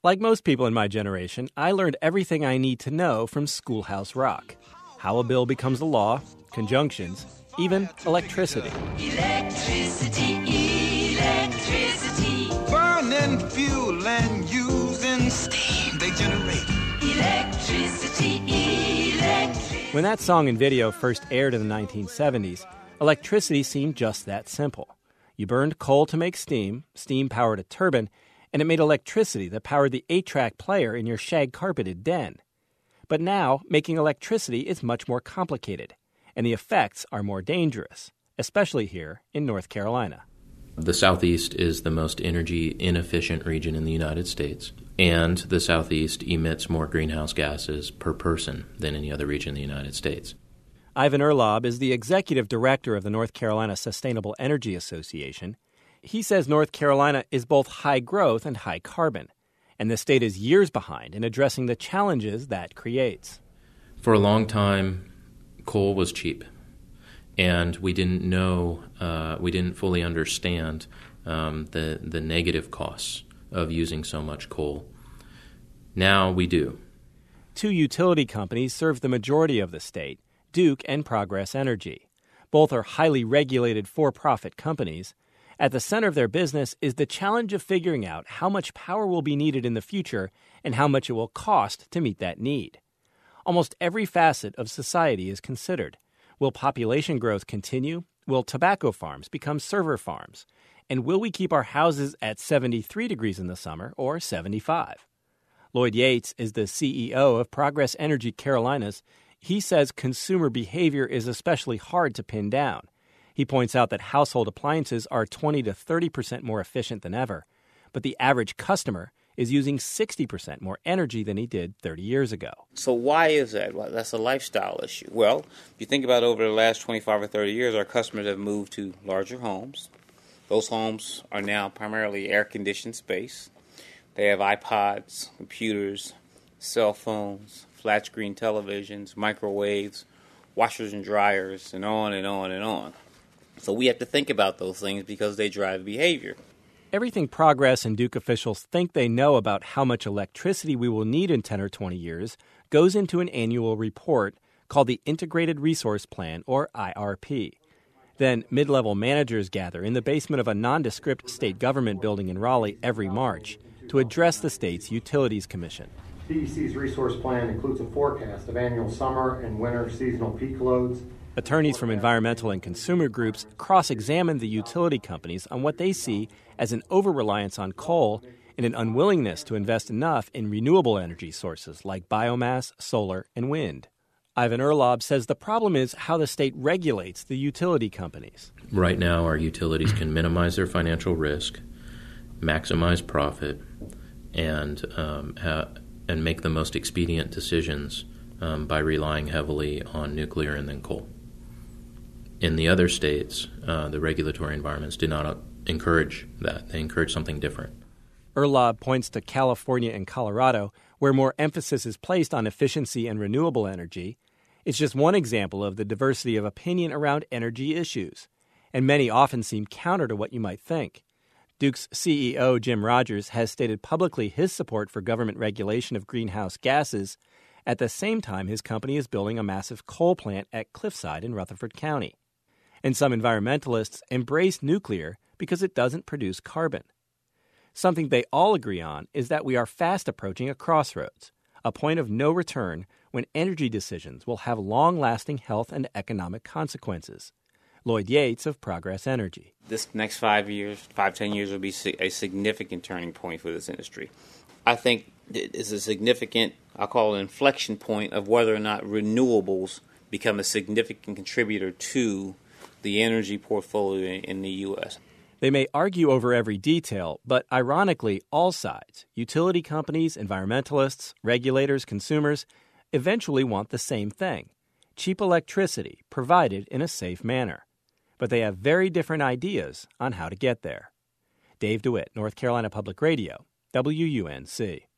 Like most people in my generation, I learned everything I need to know from Schoolhouse Rock. How a bill becomes a law, conjunctions, even electricity. Electricity. Burning fuel and using steam. They generate electricity. When that song and video first aired in the 1970s, electricity seemed just that simple. You burned coal to make steam powered a turbine, and it made electricity that powered the 8-track player in your shag-carpeted den. But now, making electricity is much more complicated, and the effects are more dangerous, especially here in North Carolina. The Southeast is the most energy-inefficient region in the United States, and the Southeast emits more greenhouse gases per person than any other region in the United States. Ivan Erlob is the executive director of the North Carolina Sustainable Energy Association. He says North Carolina is both high growth and high carbon, and the state is years behind in addressing the challenges that creates. For a long time, coal was cheap, and we didn't fully understand the negative costs of using so much coal. Now we do. Two utility companies serve the majority of the state, Duke and Progress Energy. Both are highly regulated for-profit companies. At the center of their business is the challenge of figuring out how much power will be needed in the future and how much it will cost to meet that need. Almost every facet of society is considered. Will population growth continue? Will tobacco farms become server farms? And will we keep our houses at 73 degrees in the summer or 75? Lloyd Yates is the CEO of Progress Energy Carolinas. He says consumer behavior is especially hard to pin down. He points out that household appliances are 20 to 30% more efficient than ever, but the average customer is using 60% more energy than he did 30 years ago. So why is that? Well, that's a lifestyle issue. Well, if you think about over the last 25 or 30 years, our customers have moved to larger homes. Those homes are now primarily air-conditioned space. They have iPods, computers, cell phones, flat-screen televisions, microwaves, washers and dryers, and on and on and on. So we have to think about those things because they drive behavior. Everything Progress and Duke officials think they know about how much electricity we will need in 10 or 20 years goes into an annual report called the Integrated Resource Plan, or IRP. Then mid-level managers gather in the basement of a nondescript state government building in Raleigh every March to address the state's Utilities Commission. DEC's resource plan includes a forecast of annual summer and winter seasonal peak loads. Attorneys from environmental and consumer groups cross-examine the utility companies on what they see as an over-reliance on coal and an unwillingness to invest enough in renewable energy sources like biomass, solar, and wind. Ivan Erlob says the problem is how the state regulates the utility companies. Right now, our utilities can minimize their financial risk, maximize profit, and make the most expedient decisions by relying heavily on nuclear and then coal. In the other states, the regulatory environments do not encourage that. They encourage something different. Erlob points to California and Colorado, where more emphasis is placed on efficiency and renewable energy. It's just one example of the diversity of opinion around energy issues, and many often seem counter to what you might think. Duke's CEO, Jim Rogers, has stated publicly his support for government regulation of greenhouse gases. At the same time, his company is building a massive coal plant at Cliffside in Rutherford County. And some environmentalists embrace nuclear because it doesn't produce carbon. Something they all agree on is that we are fast approaching a crossroads, a point of no return when energy decisions will have long-lasting health and economic consequences. Lloyd Yates of Progress Energy. This next 10 years will be a significant turning point for this industry. I think it's a significant, I'll call it inflection point of whether or not renewables become a significant contributor to the energy portfolio in the U.S. They may argue over every detail, but ironically, all sides, utility companies, environmentalists, regulators, consumers, eventually want the same thing: cheap electricity provided in a safe manner. But they have very different ideas on how to get there. Dave DeWitt, North Carolina Public Radio, WUNC.